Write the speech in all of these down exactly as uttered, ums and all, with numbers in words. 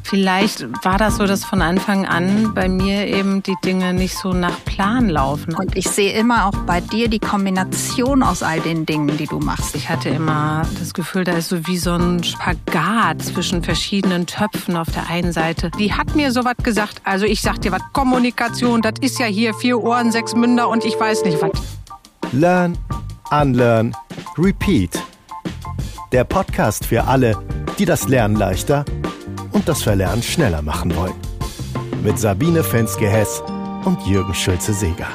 Vielleicht war das so, dass von Anfang an bei mir eben die Dinge nicht so nach Plan laufen. Und ich sehe immer auch bei dir die Kombination aus all den Dingen, die du machst. Ich hatte immer das Gefühl, da ist so wie so ein Spagat zwischen verschiedenen Töpfen auf der einen Seite. Die hat mir so was gesagt. Also ich sag dir was, Kommunikation, das ist ja hier vier Ohren, sechs Münder und ich weiß nicht was. Learn, Unlearn, Repeat. Der Podcast für alle, die das Lernen leichter und das Verlernen schneller machen wollen. Mit Sabine Fenske-Hess und Jürgen Schulze-Seeger.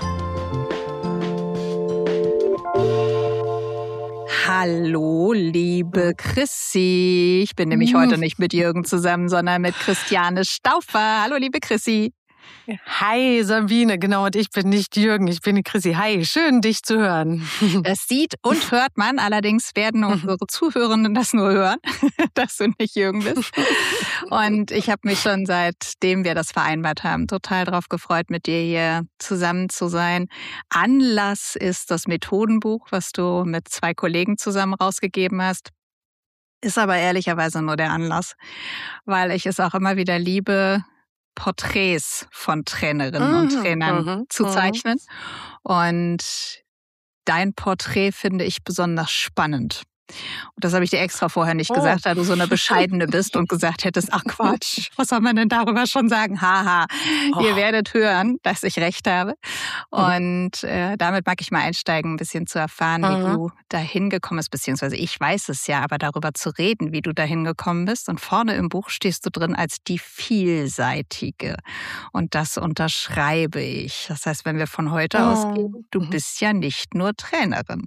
Hallo, liebe Chrissy. Ich bin nämlich heute nicht mit Jürgen zusammen, sondern mit Christiane Stauffer. Hallo, liebe Chrissy. Hi Sabine, genau, und ich bin nicht Jürgen, ich bin die Chrissy. Hi, schön dich zu hören. Das sieht und hört man, allerdings werden unsere Zuhörenden das nur hören, dass du nicht Jürgen bist. Und ich habe mich schon seitdem wir das vereinbart haben, total darauf gefreut, mit dir hier zusammen zu sein. Anlass ist das Methodenbuch, was du mit zwei Kollegen zusammen rausgegeben hast. Ist aber ehrlicherweise nur der Anlass, weil ich es auch immer wieder liebe, Porträts von Trainerinnen und Trainern mhm, zu zeichnen. Und dein Porträt finde ich besonders spannend. Und das habe ich dir extra vorher nicht oh. gesagt, da du so eine Bescheidene bist und gesagt hättest, ach Quatsch, was soll man denn darüber schon sagen? Haha, oh. Ihr werdet hören, dass ich recht habe. Und äh, damit mag ich mal einsteigen, ein bisschen zu erfahren, wie mhm. du dahin gekommen bist, beziehungsweise ich weiß es ja, aber darüber zu reden, wie du dahin gekommen bist. Und vorne im Buch stehst du drin als die Vielseitige. Und das unterschreibe ich. Das heißt, wenn wir von heute oh. ausgehen, du bist ja nicht nur Trainerin.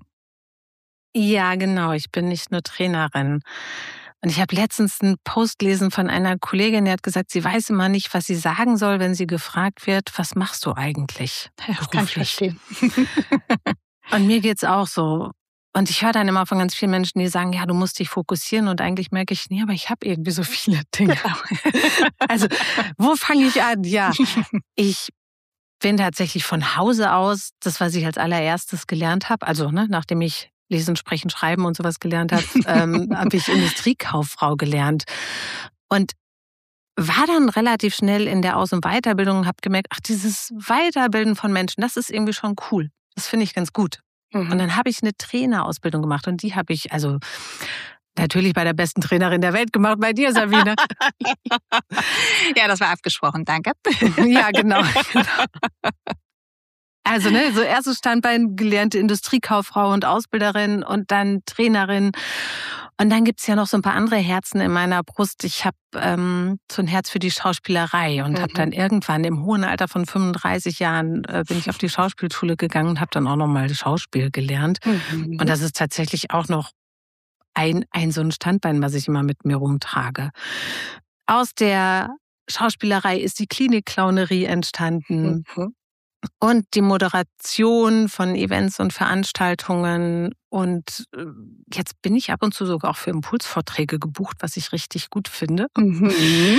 Ja, genau. Ich bin nicht nur Trainerin. Und ich habe letztens einen Post gelesen von einer Kollegin, die hat gesagt, sie weiß immer nicht, was sie sagen soll, wenn sie gefragt wird, was machst du eigentlich ja, das kann ich verstehen. Und mir geht's auch so. Und ich höre dann immer von ganz vielen Menschen, die sagen, ja, du musst dich fokussieren. Und eigentlich merke ich, nee, aber ich habe irgendwie so viele Dinge. Also, wo fange ich an? Ja, ich bin tatsächlich von Hause aus, das, was ich als allererstes gelernt habe, also ne, nachdem ich Lesen, Sprechen, Schreiben und sowas gelernt habe, ähm, habe ich Industriekauffrau gelernt. Und war dann relativ schnell in der Aus- und Weiterbildung und habe gemerkt, ach, dieses Weiterbilden von Menschen, das ist irgendwie schon cool. Das finde ich ganz gut. Mhm. Und dann habe ich eine Trainerausbildung gemacht und die habe ich also natürlich bei der besten Trainerin der Welt gemacht, bei dir, Sabine. Ja, das war abgesprochen, danke. Ja, genau. genau. Also ne, so erstes Standbein gelernte Industriekauffrau und Ausbilderin und dann Trainerin. Und dann gibt's ja noch so ein paar andere Herzen in meiner Brust. Ich habe ähm, so ein Herz für die Schauspielerei und mhm. habe dann irgendwann im hohen Alter von fünfunddreißig Jahren äh, bin ich auf die Schauspielschule gegangen und habe dann auch nochmal Schauspiel gelernt. Mhm. Und das ist tatsächlich auch noch ein, ein so ein Standbein, was ich immer mit mir rumtrage. Aus der Schauspielerei ist die Klinikclownerie entstanden. Mhm. Und die Moderation von Events und Veranstaltungen. Und jetzt bin ich ab und zu sogar auch für Impulsvorträge gebucht, was ich richtig gut finde. Mhm.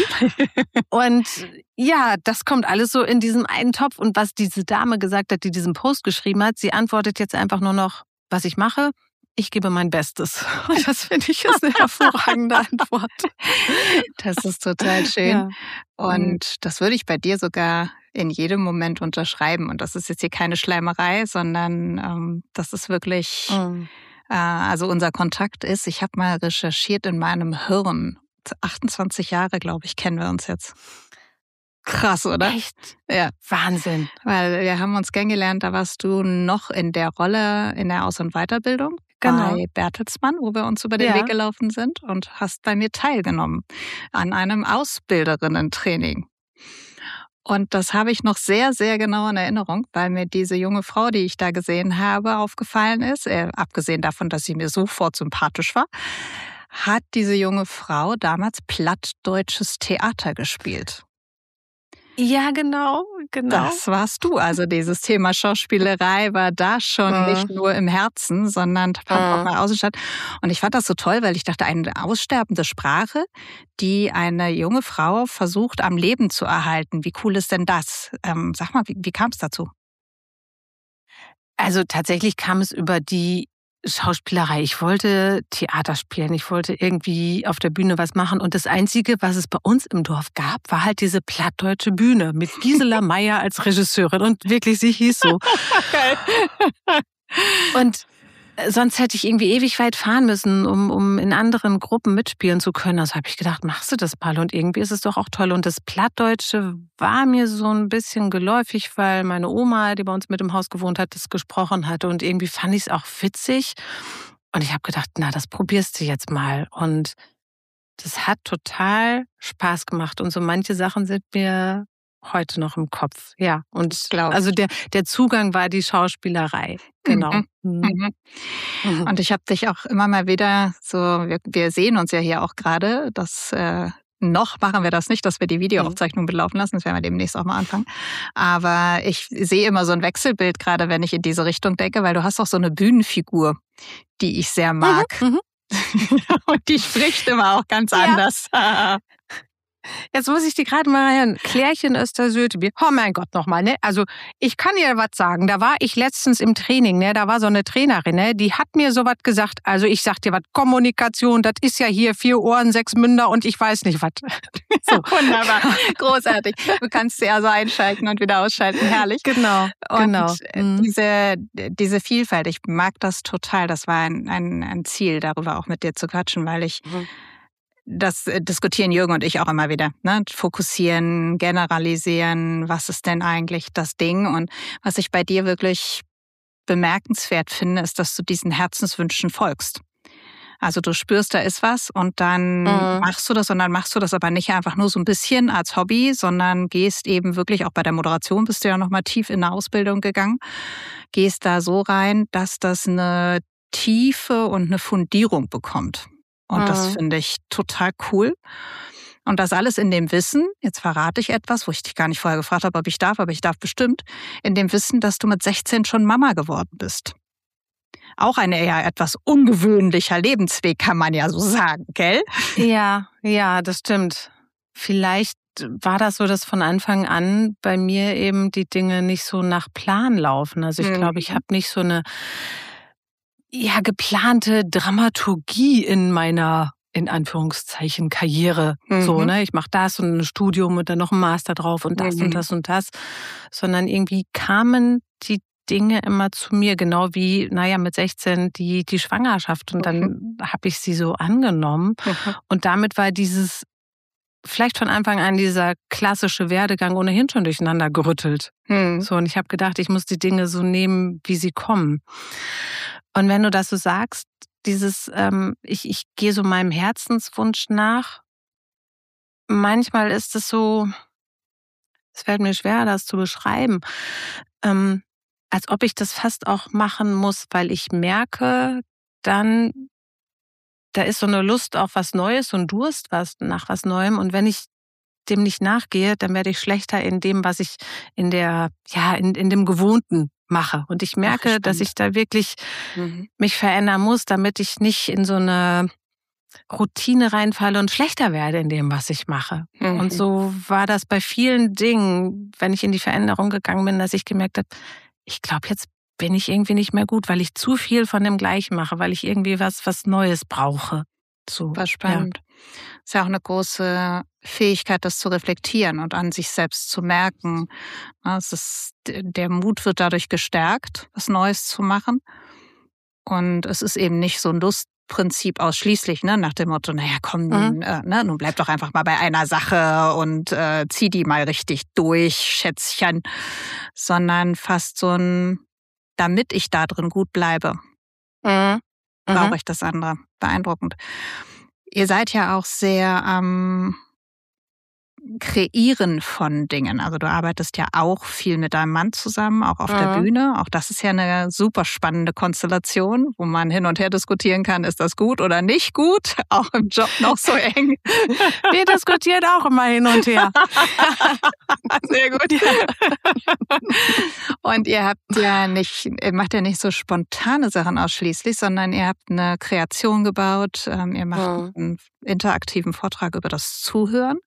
Und ja, das kommt alles so in diesem einen Topf. Und was diese Dame gesagt hat, die diesen Post geschrieben hat, sie antwortet jetzt einfach nur noch, was ich mache. Ich gebe mein Bestes. Und das finde ich ist eine hervorragende Antwort. Das ist total schön. Ja. Und das würde ich bei dir sogar in jedem Moment unterschreiben. Und das ist jetzt hier keine Schleimerei, sondern ähm, das ist wirklich, mhm. äh, also unser Kontakt ist, ich habe mal recherchiert in meinem Hirn. achtundzwanzig Jahre, glaube ich, kennen wir uns jetzt. Krass, oder? Echt? Ja. Wahnsinn. Weil wir haben uns kennengelernt, da warst du noch in der Rolle in der Aus- und Weiterbildung. Genau. Bei Bertelsmann, wo wir uns über den ja. Weg gelaufen sind und hast bei mir teilgenommen an einem Ausbilderinnen-Training. Und das habe ich noch sehr, sehr genau in Erinnerung, weil mir diese junge Frau, die ich da gesehen habe, aufgefallen ist. Äh, abgesehen davon, dass sie mir sofort sympathisch war, hat diese junge Frau damals plattdeutsches Theater gespielt. Ja, genau, genau. Das warst du. Also dieses Thema Schauspielerei war da schon mhm. nicht nur im Herzen, sondern fand mhm. auch mal außen statt. Und ich fand das so toll, weil ich dachte, eine aussterbende Sprache, die eine junge Frau versucht am Leben zu erhalten. Wie cool ist denn das? Ähm, sag mal, wie, wie kam es dazu? Also tatsächlich kam es über die Schauspielerei. Ich wollte Theater spielen. Ich wollte irgendwie auf der Bühne was machen. Und das Einzige, was es bei uns im Dorf gab, war halt diese plattdeutsche Bühne mit Gisela Meyer als Regisseurin. Und wirklich, sie hieß so. Geil. Und sonst hätte ich irgendwie ewig weit fahren müssen, um, um in anderen Gruppen mitspielen zu können. Also habe ich gedacht, machst du das mal? Und irgendwie ist es doch auch toll. Und das Plattdeutsche war mir so ein bisschen geläufig, weil meine Oma, die bei uns mit im Haus gewohnt hat, das gesprochen hatte. Und irgendwie fand ich es auch witzig. Und ich habe gedacht, na, das probierst du jetzt mal. Und das hat total Spaß gemacht. Und so manche Sachen sind mir heute noch im Kopf, ja. Und also der, der Zugang war die Schauspielerei, genau. Mhm. Mhm. Und ich habe dich auch immer mal wieder so, wir, wir sehen uns ja hier auch gerade, das äh, noch machen wir das nicht, dass wir die Videoaufzeichnung mitlaufen lassen, das werden wir demnächst auch mal anfangen. Aber ich sehe immer so ein Wechselbild, gerade wenn ich in diese Richtung denke, weil du hast auch so eine Bühnenfigur, die ich sehr mag. Mhm. Und die spricht immer auch ganz ja. anders. Jetzt muss ich dir gerade mal hören. Klärchen Östersötebier. Oh mein Gott, nochmal, ne? Also, ich kann dir was sagen. Da war ich letztens im Training, ne? Da war so eine Trainerin, ne? Die hat mir sowas gesagt. Also, ich sag dir was, Kommunikation, das ist ja hier vier Ohren, sechs Münder und ich weiß nicht was. So. Wunderbar. Großartig. Du kannst sie also einschalten und wieder ausschalten. Herrlich. Genau. Und genau. Mhm. diese, diese Vielfalt, ich mag das total. Das war ein, ein, ein Ziel, darüber auch mit dir zu quatschen, weil ich mhm. Das diskutieren Jürgen und ich auch immer wieder. Ne? Fokussieren, generalisieren, was ist denn eigentlich das Ding? Und was ich bei dir wirklich bemerkenswert finde, ist, dass du diesen Herzenswünschen folgst. Also du spürst, da ist was und dann mhm. machst du das und dann machst du das aber nicht einfach nur so ein bisschen als Hobby, sondern gehst eben wirklich, auch bei der Moderation bist du ja nochmal tief in eine Ausbildung gegangen, gehst da so rein, dass das eine Tiefe und eine Fundierung bekommt. Und mhm. das finde ich total cool. Und das alles in dem Wissen, jetzt verrate ich etwas, wo ich dich gar nicht vorher gefragt habe, ob ich darf, aber ich darf bestimmt, in dem Wissen, dass du mit sechzehn schon Mama geworden bist. Auch ein eher etwas ungewöhnlicher Lebensweg, kann man ja so sagen, gell? Ja, ja, das stimmt. Vielleicht war das so, dass von Anfang an bei mir eben die Dinge nicht so nach Plan laufen. Also ich mhm. glaube, ich habe nicht so eine ja, geplante Dramaturgie in meiner, in Anführungszeichen, Karriere. Mhm. So, ne? Ich mache das und ein Studium und dann noch ein Master drauf und das mhm. und das und das. Sondern irgendwie kamen die Dinge immer zu mir, genau wie, naja, mit sechzehn die, die Schwangerschaft. Und dann mhm. habe ich sie so angenommen. Mhm. Und damit war dieses, vielleicht von Anfang an dieser klassische Werdegang ohnehin schon durcheinander gerüttelt. Mhm. So, und ich habe gedacht, ich muss die Dinge so nehmen, wie sie kommen. Und wenn du das so sagst, dieses, ähm, ich, ich gehe so meinem Herzenswunsch nach, manchmal ist es so, es fällt mir schwer, das zu beschreiben, ähm, als ob ich das fast auch machen muss, weil ich merke, dann, da ist so eine Lust auf was Neues, so ein Durst was, nach was Neuem. Und wenn ich dem nicht nachgehe, dann werde ich schlechter in dem, was ich in der, ja, in, in dem Gewohnten mache. Und ich merke, Ach, dass ich da wirklich mhm. mich verändern muss, damit ich nicht in so eine Routine reinfalle und schlechter werde in dem, was ich mache. Mhm. Und so war das bei vielen Dingen, wenn ich in die Veränderung gegangen bin, dass ich gemerkt habe, ich glaube, jetzt bin ich irgendwie nicht mehr gut, weil ich zu viel von dem Gleichen mache, weil ich irgendwie was, was Neues brauche. So, war spannend. Ja. Ist ja auch eine große Fähigkeit, das zu reflektieren und an sich selbst zu merken. Es ist, der Mut wird dadurch gestärkt, was Neues zu machen. Und es ist eben nicht so ein Lustprinzip ausschließlich, ne, nach dem Motto, naja, komm, mhm. äh, ne, nun bleib doch einfach mal bei einer Sache und äh, zieh die mal richtig durch, Schätzchen. Sondern fast so ein, damit ich da drin gut bleibe, mhm. brauche mhm. ich das andere. Beeindruckend. Ihr seid ja auch sehr am ähm, Kreieren von Dingen. Also du arbeitest ja auch viel mit deinem Mann zusammen, auch auf mhm. der Bühne. Auch das ist ja eine super spannende Konstellation, wo man hin und her diskutieren kann, ist das gut oder nicht gut? Auch im Job noch so eng. Wir diskutieren auch immer hin und her. Sehr gut. Ja. Und ihr habt ja nicht, ihr macht ja nicht so spontane Sachen ausschließlich, sondern ihr habt eine Kreation gebaut. Ihr macht mhm. einen interaktiven Vortrag über das Zuhören.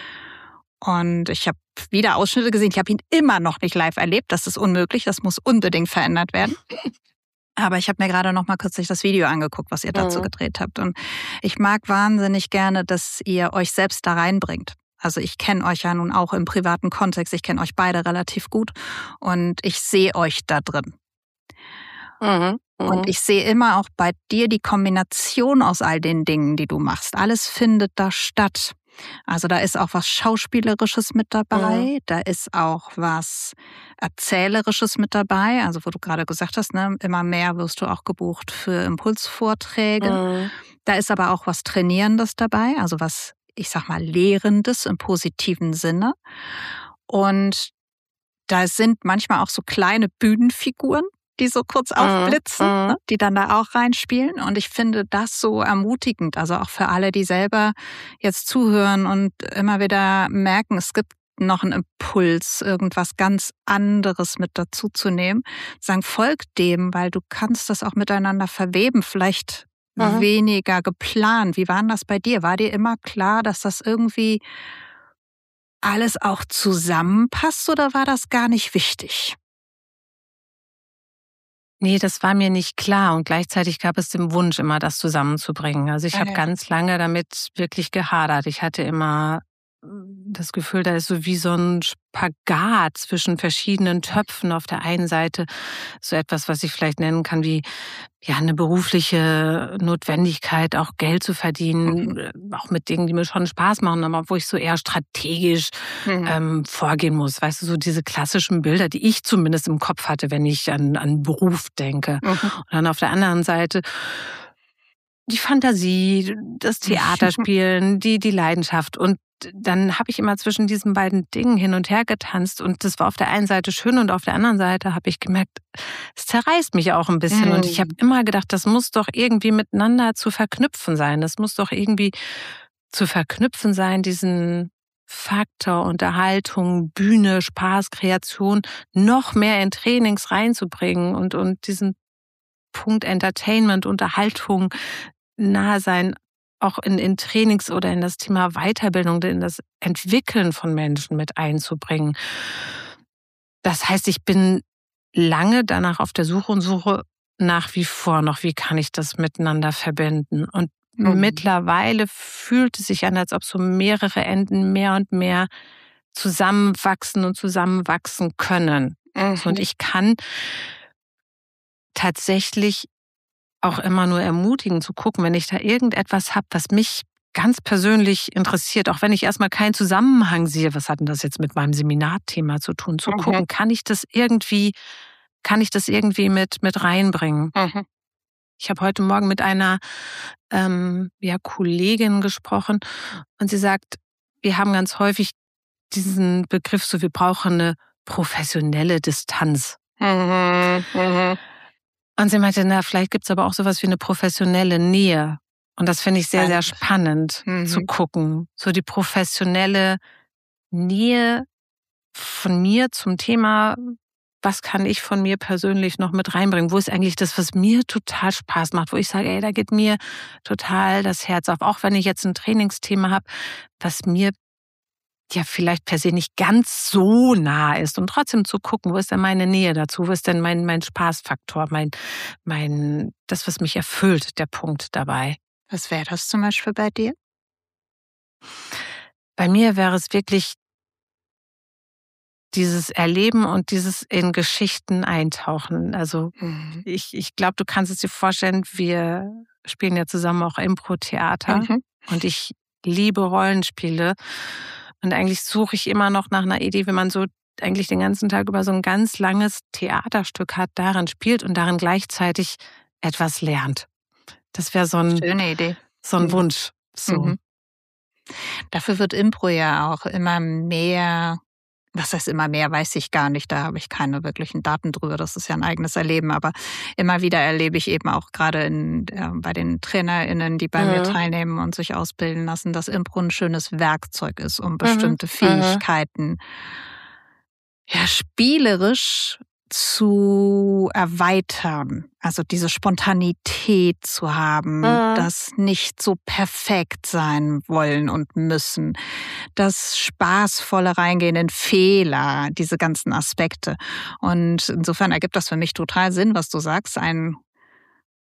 Und ich habe wieder Ausschnitte gesehen. Ich habe ihn immer noch nicht live erlebt. Das ist unmöglich. Das muss unbedingt verändert werden. Aber ich habe mir gerade noch mal kürzlich das Video angeguckt, was ihr dazu Mhm. gedreht habt. Und ich mag wahnsinnig gerne, dass ihr euch selbst da reinbringt. Also ich kenne euch ja nun auch im privaten Kontext. Ich kenne euch beide relativ gut. Und ich sehe euch da drin. Mhm. Mhm. Und ich sehe immer auch bei dir die Kombination aus all den Dingen, die du machst. Alles findet da statt. Also da ist auch was Schauspielerisches mit dabei, Mhm. da ist auch was Erzählerisches mit dabei, also wo du gerade gesagt hast, ne, immer mehr wirst du auch gebucht für Impulsvorträge. Mhm. Da ist aber auch was Trainierendes dabei, also was, ich sag mal, Lehrendes im positiven Sinne. Und da sind manchmal auch so kleine Bühnenfiguren, die so kurz aufblitzen, Mhm. ne, die dann da auch reinspielen. Und ich finde das so ermutigend, also auch für alle, die selber jetzt zuhören und immer wieder merken, es gibt noch einen Impuls, irgendwas ganz anderes mit dazu zu nehmen. Sagen, folgt dem, weil du kannst das auch miteinander verweben, vielleicht Mhm. weniger geplant. Wie war denn das bei dir? War dir immer klar, dass das irgendwie alles auch zusammenpasst oder war das gar nicht wichtig? Nee, das war mir nicht klar und gleichzeitig gab es den Wunsch, immer das zusammenzubringen. Also ich Ah, habe ja. ganz lange damit wirklich gehadert. Ich hatte immer das Gefühl, da ist so wie so ein Spagat zwischen verschiedenen Töpfen. Auf der einen Seite so etwas, was ich vielleicht nennen kann wie ja eine berufliche Notwendigkeit, auch Geld zu verdienen, Mhm. äh, auch mit Dingen, die mir schon Spaß machen, aber wo ich so eher strategisch Mhm. ähm, vorgehen muss. Weißt du, so diese klassischen Bilder, die ich zumindest im Kopf hatte, wenn ich an, an Beruf denke. Mhm. Und dann auf der anderen Seite die Fantasie, das Theaterspielen, die, die Leidenschaft. Und dann habe ich immer zwischen diesen beiden Dingen hin und her getanzt. Und das war auf der einen Seite schön und auf der anderen Seite habe ich gemerkt, es zerreißt mich auch ein bisschen. Mhm. Und ich habe immer gedacht, das muss doch irgendwie miteinander zu verknüpfen sein. Das muss doch irgendwie zu verknüpfen sein, diesen Faktor Unterhaltung, Bühne, Spaß, Kreation noch mehr in Trainings reinzubringen und, und diesen Punkt Entertainment, Unterhaltung, nahe sein, auch in, in Trainings oder in das Thema Weiterbildung, in das Entwickeln von Menschen mit einzubringen. Das heißt, ich bin lange danach auf der Suche und suche nach wie vor noch, wie kann ich das miteinander verbinden. Und Mhm. mittlerweile fühlt es sich an, als ob so mehrere Enden mehr und mehr zusammenwachsen und zusammenwachsen können. So, und Mhm. ich kann tatsächlich auch immer nur ermutigen zu gucken, wenn ich da irgendetwas habe, was mich ganz persönlich interessiert, auch wenn ich erstmal keinen Zusammenhang sehe, was hat denn das jetzt mit meinem Seminarthema zu tun, zu Mhm. gucken, kann ich das irgendwie, kann ich das irgendwie mit, mit reinbringen. Mhm. Ich habe heute Morgen mit einer ähm, ja, Kollegin gesprochen und sie sagt, wir haben ganz häufig diesen Begriff so, wir brauchen eine professionelle Distanz. Mhm. Mhm. Und sie meinte, na, vielleicht gibt's aber auch sowas wie eine professionelle Nähe. Und das finde ich sehr, sehr spannend Mhm. zu gucken. So die professionelle Nähe von mir zum Thema, was kann ich von mir persönlich noch mit reinbringen? Wo ist eigentlich das, was mir total Spaß macht? Wo ich sage, ey, da geht mir total das Herz auf. Auch wenn ich jetzt ein Trainingsthema habe, was mir ja vielleicht per se nicht ganz so nah ist. Und trotzdem zu gucken, wo ist denn meine Nähe dazu? Wo ist denn mein, mein Spaßfaktor? Mein, mein, das, was mich erfüllt, der Punkt dabei. Was wäre das zum Beispiel bei dir? Bei mir wäre es wirklich dieses Erleben und dieses in Geschichten eintauchen. Also Mhm. ich, ich glaube, du kannst es dir vorstellen, wir spielen ja zusammen auch Impro-Theater Mhm. und ich liebe Rollenspiele. Und eigentlich suche ich immer noch nach einer Idee, wenn man so eigentlich den ganzen Tag über so ein ganz langes Theaterstück hat, darin spielt und darin gleichzeitig etwas lernt. Das wäre so ein, Schöne Idee. so ein Mhm. Wunsch. So. Mhm. Dafür wird Impro ja auch immer mehr, was heißt immer mehr, weiß ich gar nicht, da habe ich keine wirklichen Daten drüber, das ist ja ein eigenes Erleben, aber immer wieder erlebe ich eben auch gerade in, äh, bei den TrainerInnen, die bei Mhm. mir teilnehmen und sich ausbilden lassen, dass Impro ein schönes Werkzeug ist, um Mhm. bestimmte Mhm. Fähigkeiten ja, spielerisch zu erweitern, also diese Spontanität zu haben, Mhm. das nicht so perfekt sein wollen und müssen, das spaßvolle Reingehen in Fehler, diese ganzen Aspekte. Und insofern ergibt das für mich total Sinn, was du sagst, ein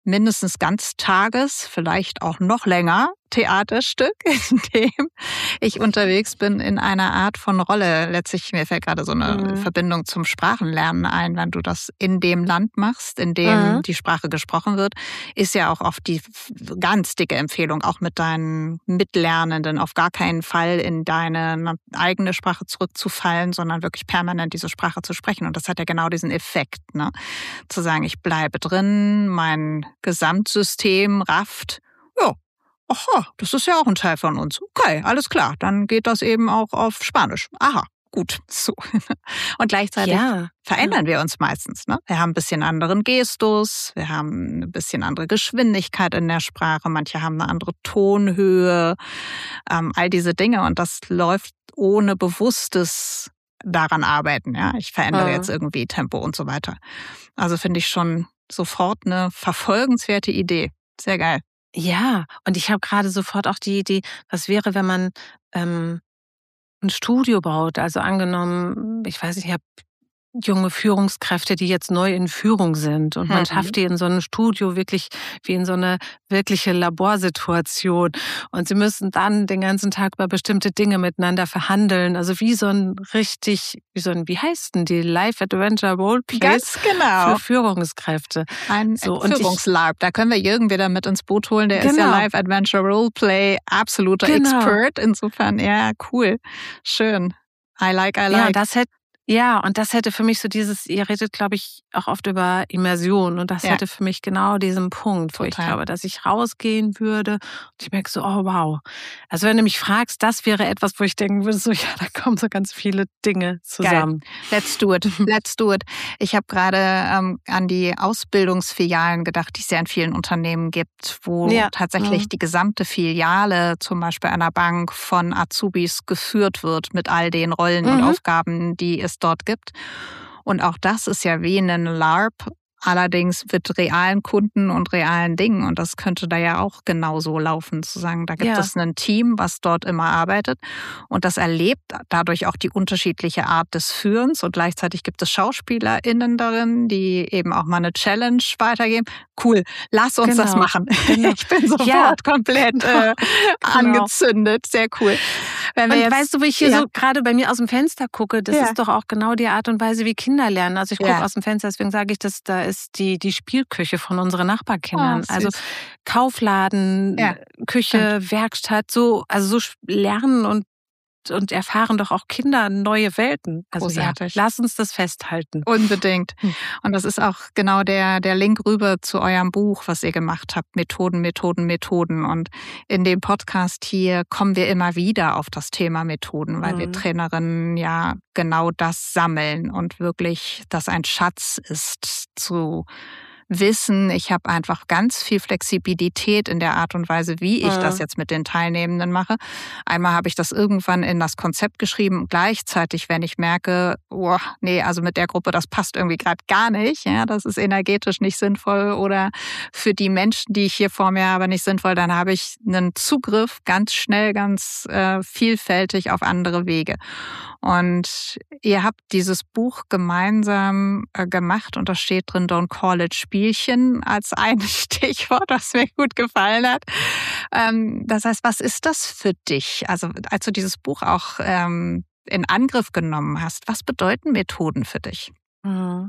mindestens Ganztages, vielleicht auch noch länger Theaterstück, in dem ich unterwegs bin in einer Art von Rolle. Letztlich, mir fällt gerade so eine mhm. Verbindung zum Sprachenlernen ein, wenn du das in dem Land machst, in dem mhm. die Sprache gesprochen wird, ist ja auch oft die ganz dicke Empfehlung, auch mit deinen Mitlernenden auf gar keinen Fall in deine eigene Sprache zurückzufallen, sondern wirklich permanent diese Sprache zu sprechen. Und das hat ja genau diesen Effekt, ne? Zu sagen, ich bleibe drin, mein Gesamtsystem rafft, ja, aha, das ist ja auch ein Teil von uns. Okay, alles klar, dann geht das eben auch auf Spanisch. Aha, gut, so. Und gleichzeitig ja. verändern wir uns meistens. Ne? Wir haben ein bisschen anderen Gestus, wir haben ein bisschen andere Geschwindigkeit in der Sprache, manche haben eine andere Tonhöhe, ähm, all diese Dinge. Und das läuft ohne bewusstes daran arbeiten. Ja, ich verändere ja. jetzt irgendwie Tempo und so weiter. Also finde ich schon sofort eine verfolgenswerte Idee. Sehr geil. Ja, und ich habe gerade sofort auch die Idee, was wäre, wenn man ähm, ein Studio baut? Also angenommen, ich weiß nicht, ich habe junge Führungskräfte, die jetzt neu in Führung sind und man mhm. schafft die in so einem Studio wirklich wie in so eine wirkliche Laborsituation und sie müssen dann den ganzen Tag über bestimmte Dinge miteinander verhandeln, also wie so ein richtig, wie so ein, wie heißt denn die Live Adventure Roleplay Ganz genau. für Führungskräfte. Ein so, Führungslarp, da können wir Jürgen wieder mit ins Boot holen, der genau. ist ja Live Adventure Roleplay absoluter genau. Expert, insofern, ja, cool, schön. I like, I like. Ja, das hätte Ja, und das hätte für mich so dieses, ihr redet, glaube ich, auch oft über Immersion und das ja. hätte für mich genau diesen Punkt, wo Total. ich glaube, dass ich rausgehen würde und ich merke so, oh wow. Also wenn du mich fragst, das wäre etwas, wo ich denken würde, so ja, da kommen so ganz viele Dinge zusammen. Geil. Let's do it, let's do it. Ich habe gerade ähm, an die Ausbildungsfilialen gedacht, die es ja in vielen Unternehmen gibt, wo ja. tatsächlich mhm. die gesamte Filiale, zum Beispiel einer Bank, von Azubis geführt wird mit all den Rollen mhm. und Aufgaben, die es dort gibt. Und auch das ist ja wie ein LARP, allerdings mit realen Kunden und realen Dingen. Und das könnte da ja auch genauso laufen, zu sagen, da gibt ja. es ein Team, was dort immer arbeitet. Und das erlebt dadurch auch die unterschiedliche Art des Führens. Und gleichzeitig gibt es SchauspielerInnen darin, die eben auch mal eine Challenge weitergeben. Cool, lass uns genau. das machen. Genau. Ich bin sofort ja. komplett äh, genau. angezündet. Sehr cool. Wenn wir und jetzt, weißt du, wo ich hier ja. so gerade bei mir aus dem Fenster gucke, das ja. ist doch auch genau die Art und Weise, wie Kinder lernen. Also ich gucke ja. aus dem Fenster, deswegen sage ich, dass da ist die, die Spielküche von unseren Nachbarkindern. Oh, also Kaufladen, ja. Küche, Stimmt. Werkstatt, so, also so lernen und und erfahren doch auch Kinder neue Welten. Also Großartig. Ja, lass uns das festhalten. Unbedingt. Und das ist auch genau der, der Link rüber zu eurem Buch, was ihr gemacht habt. Methoden, Methoden, Methoden. Und in dem Podcast hier kommen wir immer wieder auf das Thema Methoden, weil mhm. wir Trainerinnen ja genau das sammeln und wirklich, dass ein Schatz ist zu wissen, ich habe einfach ganz viel Flexibilität in der Art und Weise, wie ich ja. das jetzt mit den Teilnehmenden mache. Einmal habe ich das irgendwann in das Konzept geschrieben, gleichzeitig, wenn ich merke, oh, nee, also mit der Gruppe, das passt irgendwie gerade gar nicht, ja, das ist energetisch nicht sinnvoll oder für die Menschen, die ich hier vor mir habe, nicht sinnvoll, dann habe ich einen Zugriff ganz schnell, ganz äh, vielfältig auf andere Wege. Und ihr habt dieses Buch gemeinsam äh, gemacht und da steht drin, Don't Call it Spielchen als ein Stichwort, was mir gut gefallen hat. Ähm, das heißt, was ist das für dich? Also als du dieses Buch auch ähm, in Angriff genommen hast, was bedeuten Methoden für dich? Mhm.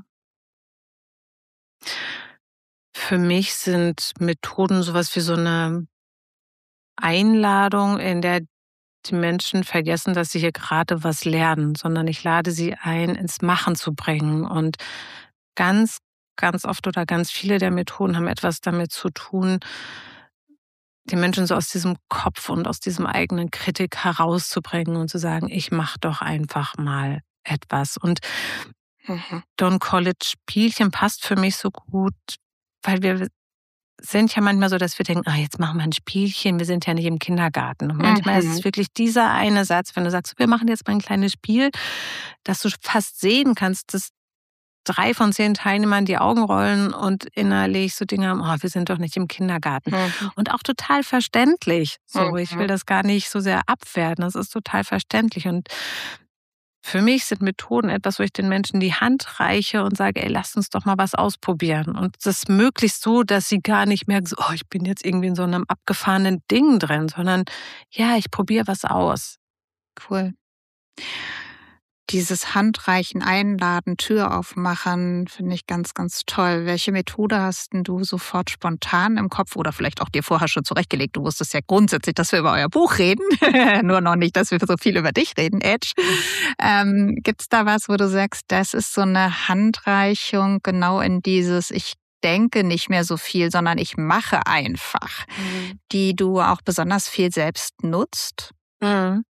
Für mich sind Methoden sowas wie so eine Einladung, in der die Menschen vergessen, dass sie hier gerade was lernen, sondern ich lade sie ein, ins Machen zu bringen. Und ganz, ganz oft oder ganz viele der Methoden haben etwas damit zu tun, die Menschen so aus diesem Kopf und aus diesem eigenen Kritik herauszubringen und zu sagen, ich mache doch einfach mal etwas. Und mhm. Don't Call it Spielchen passt für mich so gut, weil wir sind ja manchmal so, dass wir denken, ah, jetzt machen wir ein Spielchen, wir sind ja nicht im Kindergarten. Und manchmal mhm. ist es wirklich dieser eine Satz, wenn du sagst, wir machen jetzt mal ein kleines Spiel, dass du fast sehen kannst, dass drei von zehn Teilnehmern die Augen rollen und innerlich so Dinge haben, oh, wir sind doch nicht im Kindergarten. Mhm. Und auch total verständlich. So, mhm. ich will das gar nicht so sehr abwerten, das ist total verständlich. Und für mich sind Methoden etwas, wo ich den Menschen die Hand reiche und sage, ey, lasst uns doch mal was ausprobieren. Und das möglichst so, dass sie gar nicht merken, so, oh, ich bin jetzt irgendwie in so einem abgefahrenen Ding drin, sondern ja, ich probiere was aus. Cool. Dieses Handreichen, Einladen, Tür aufmachen, finde ich ganz, ganz toll. Welche Methode hast denn du sofort spontan im Kopf oder vielleicht auch dir vorher schon zurechtgelegt? Du wusstest ja grundsätzlich, dass wir über euer Buch reden, nur noch nicht, dass wir so viel über dich reden, Edge. Ähm, gibt's da was, wo du sagst, das ist so eine Handreichung genau in dieses, ich denke nicht mehr so viel, sondern ich mache einfach, mhm. die du auch besonders viel selbst nutzt? Mhm.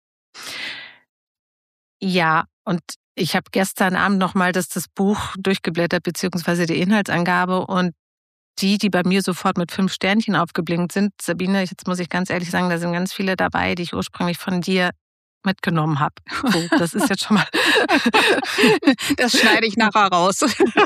Ja, und ich habe gestern Abend nochmal das, das Buch durchgeblättert, beziehungsweise die Inhaltsangabe. Und die, die bei mir sofort mit fünf Sternchen aufgeblinkt sind, Sabine, jetzt muss ich ganz ehrlich sagen, da sind ganz viele dabei, die ich ursprünglich von dir mitgenommen habe. So, das ist jetzt schon mal... Das schneide ich nachher raus.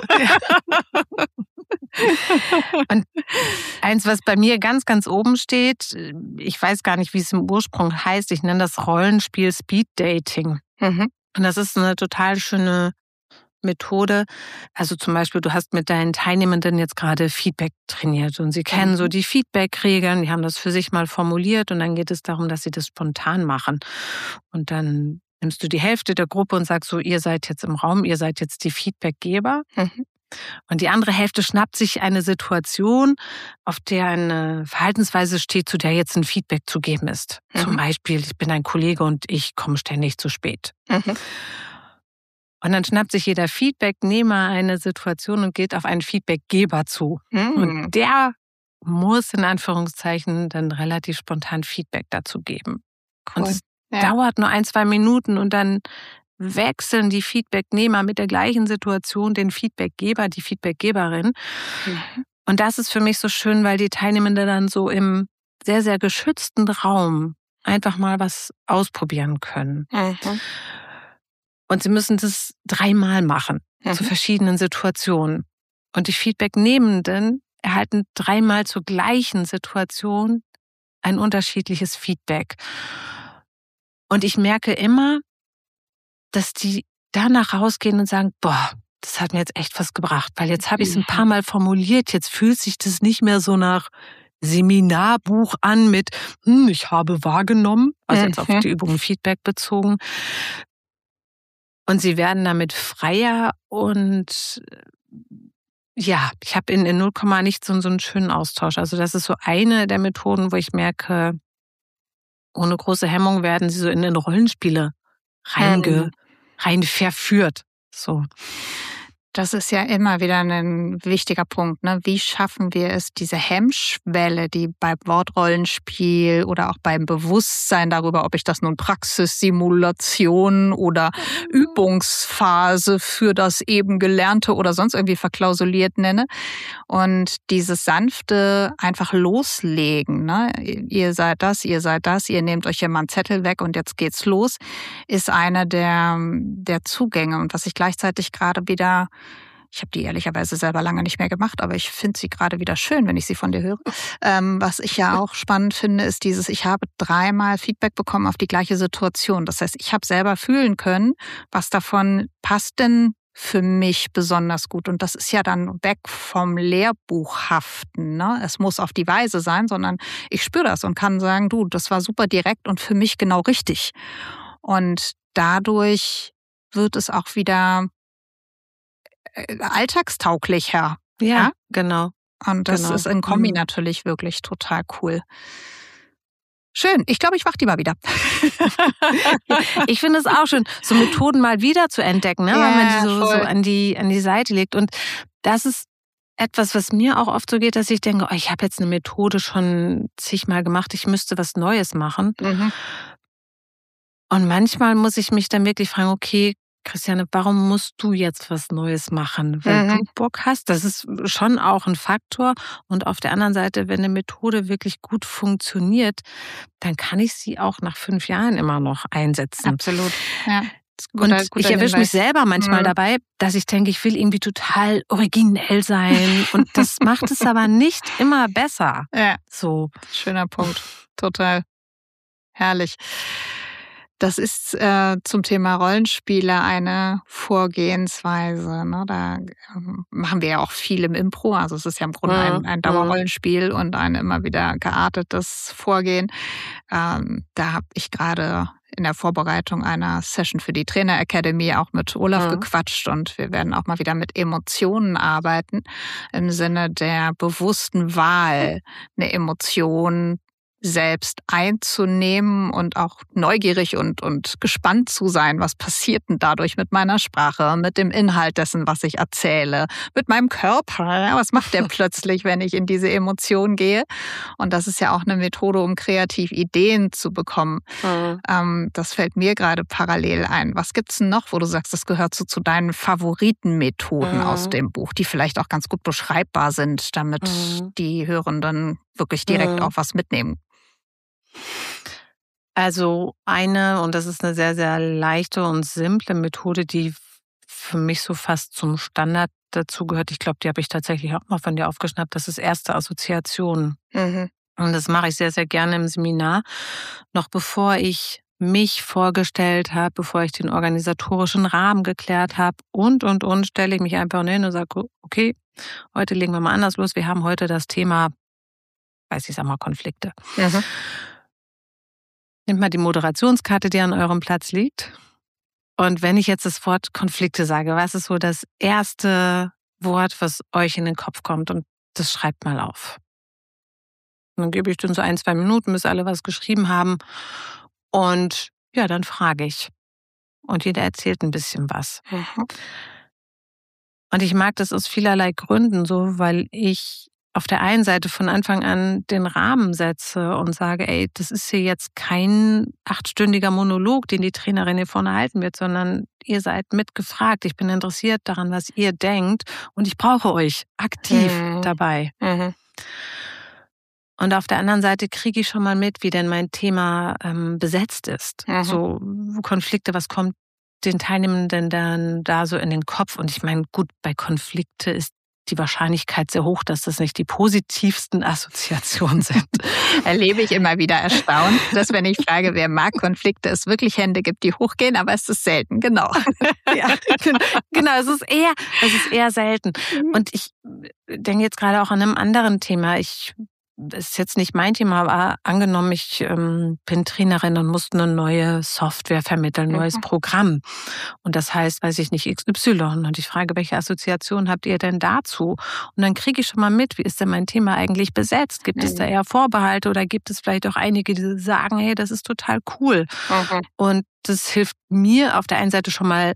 Und eins, was bei mir ganz, ganz oben steht, ich weiß gar nicht, wie es im Ursprung heißt, ich nenne das Rollenspiel Speed Dating. Mhm. Und das ist eine total schöne Methode. Also zum Beispiel, du hast mit deinen Teilnehmenden jetzt gerade Feedback trainiert und sie kennen mhm. so die Feedback-Regeln, die haben das für sich mal formuliert und dann geht es darum, dass sie das spontan machen. Und dann nimmst du die Hälfte der Gruppe und sagst so, ihr seid jetzt im Raum, ihr seid jetzt die Feedbackgeber. Mhm. Und die andere Hälfte schnappt sich eine Situation, auf der eine Verhaltensweise steht, zu der jetzt ein Feedback zu geben ist. Mhm. Zum Beispiel, ich bin ein Kollege und ich komme ständig zu spät. Mhm. Und dann schnappt sich jeder Feedbacknehmer eine Situation und geht auf einen Feedbackgeber zu. Mhm. Und der muss in Anführungszeichen dann relativ spontan Feedback dazu geben. Cool. Und es ja. dauert nur ein, zwei Minuten und dann wechseln die Feedbacknehmer mit der gleichen Situation den Feedbackgeber, die Feedbackgeberin. Mhm. Und das ist für mich so schön, weil die Teilnehmenden dann so im sehr, sehr geschützten Raum einfach mal was ausprobieren können. Mhm. Und sie müssen das dreimal machen, mhm. zu verschiedenen Situationen. Und die Feedbacknehmenden erhalten dreimal zur gleichen Situation ein unterschiedliches Feedback. Und ich merke immer, dass die danach rausgehen und sagen, boah, das hat mir jetzt echt was gebracht, weil jetzt habe ich es ein paar Mal formuliert, jetzt fühlt sich das nicht mehr so nach Seminarbuch an mit, hm, ich habe wahrgenommen, also jetzt auf die Übung Feedback bezogen. Und sie werden damit freier und ja, ich habe in, in null Komma nicht so, so einen schönen Austausch. Also das ist so eine der Methoden, wo ich merke, ohne große Hemmung werden sie so in den Rollenspiele reinge, rein verführt. So. Das ist ja immer wieder ein wichtiger Punkt, ne? Wie schaffen wir es, diese Hemmschwelle, die beim Wortrollenspiel oder auch beim Bewusstsein darüber, ob ich das nun Praxissimulation oder Übungsphase für das eben Gelernte oder sonst irgendwie verklausuliert nenne. Und dieses sanfte einfach loslegen, ne? Ihr seid das, ihr seid das, ihr nehmt euch hier mal einen Zettel weg und jetzt geht's los, ist einer der, der Zugänge. Und was ich gleichzeitig gerade wieder Ich habe die ehrlicherweise selber lange nicht mehr gemacht, aber ich finde sie gerade wieder schön, wenn ich sie von dir höre. Ähm, was ich ja auch spannend finde, ist dieses, ich habe dreimal Feedback bekommen auf die gleiche Situation. Das heißt, ich habe selber fühlen können, was davon passt denn für mich besonders gut. Und das ist ja dann weg vom Lehrbuchhaften, ne? Es muss auf die Weise sein, sondern ich spüre das und kann sagen, du, das war super direkt und für mich genau richtig. Und dadurch wird es auch wieder alltagstauglicher. Ja, ja? Genau. Und das genau. ist in Kombi mhm. natürlich wirklich total cool. Schön. Ich glaube, ich mache die mal wieder. Ich finde es auch schön, so Methoden mal wieder zu entdecken, ne? Ja, wenn man die so, so an die, an die Seite legt. Und das ist etwas, was mir auch oft so geht, dass ich denke, oh, ich habe jetzt eine Methode schon zigmal gemacht, ich müsste was Neues machen. Mhm. Und manchmal muss ich mich dann wirklich fragen, okay, Christiane, warum musst du jetzt was Neues machen? Wenn mhm. du Bock hast, das ist schon auch ein Faktor. Und auf der anderen Seite, wenn eine Methode wirklich gut funktioniert, dann kann ich sie auch nach fünf Jahren immer noch einsetzen. Absolut, ja. Guter, und guter ich erwische mich selber manchmal mhm. dabei, dass ich denke, ich will irgendwie total originell sein. Und das macht es aber nicht immer besser. Ja, so. Schöner Punkt. Total herrlich. Das ist äh, zum Thema Rollenspiele eine Vorgehensweise. Ne? Da ähm, machen wir ja auch viel im Impro. Also es ist ja im Grunde ein, ein Dauerrollenspiel und ein immer wieder geartetes Vorgehen. Ähm, da habe ich gerade in der Vorbereitung einer Session für die Trainer Academy auch mit Olaf mhm. gequatscht und wir werden auch mal wieder mit Emotionen arbeiten im Sinne der bewussten Wahl, eine Emotion selbst einzunehmen und auch neugierig und, und gespannt zu sein, was passiert denn dadurch mit meiner Sprache, mit dem Inhalt dessen, was ich erzähle, mit meinem Körper. Was macht der plötzlich, wenn ich in diese Emotion gehe? Und das ist ja auch eine Methode, um kreativ Ideen zu bekommen. Mhm. Ähm, das fällt mir gerade parallel ein. Was gibt's denn noch, wo du sagst, das gehört so zu deinen Favoritenmethoden mhm. aus dem Buch, die vielleicht auch ganz gut beschreibbar sind, damit mhm. die Hörenden wirklich direkt mhm. auch was mitnehmen? Also eine, und das ist eine sehr, sehr leichte und simple Methode, die für mich so fast zum Standard dazu gehört. Ich glaube, die habe ich tatsächlich auch mal von dir aufgeschnappt. Das ist erste Assoziation. Mhm. Und das mache ich sehr, sehr gerne im Seminar. Noch bevor ich mich vorgestellt habe, bevor ich den organisatorischen Rahmen geklärt habe und, und, und, stelle ich mich einfach hin und sage, okay, heute legen wir mal anders los. Wir haben heute das Thema, weiß ich, sag mal, Konflikte. Mhm. Nehmt mal die Moderationskarte, die an eurem Platz liegt. Und wenn ich jetzt das Wort Konflikte sage, was ist so das erste Wort, was euch in den Kopf kommt? Und das schreibt mal auf. Und dann gebe ich dann so ein, zwei Minuten, bis alle was geschrieben haben. Und ja, dann frage ich. Und jeder erzählt ein bisschen was. Mhm. Und ich mag das aus vielerlei Gründen so, weil ich auf der einen Seite von Anfang an den Rahmen setze und sage, ey, das ist hier jetzt kein achtstündiger Monolog, den die Trainerin hier vorne halten wird, sondern ihr seid mitgefragt. Ich bin interessiert daran, was ihr denkt und ich brauche euch aktiv mhm. dabei. Mhm. Und auf der anderen Seite kriege ich schon mal mit, wie denn mein Thema ähm, besetzt ist. Mhm. So Konflikte, was kommt den Teilnehmenden dann da so in den Kopf? Und ich meine, gut, bei Konflikte ist die Wahrscheinlichkeit sehr hoch, dass das nicht die positivsten Assoziationen sind. Erlebe ich immer wieder erstaunt, dass wenn ich frage, wer mag Konflikte, es wirklich Hände gibt, die hochgehen, aber es ist selten, genau. Ja, genau, es ist eher, es ist eher selten. Und ich denke jetzt gerade auch an einem anderen Thema. Ich Das ist jetzt nicht mein Thema, aber angenommen, ich ähm, bin Trainerin und muss eine neue Software vermitteln, ein neues mhm. Programm. Und das heißt, weiß ich nicht, X Y. Und ich frage, welche Assoziation habt ihr denn dazu? Und dann kriege ich schon mal mit, wie ist denn mein Thema eigentlich besetzt? Gibt mhm. es da eher Vorbehalte oder gibt es vielleicht auch einige, die sagen, hey, das ist total cool. Mhm. Und das hilft mir auf der einen Seite schon mal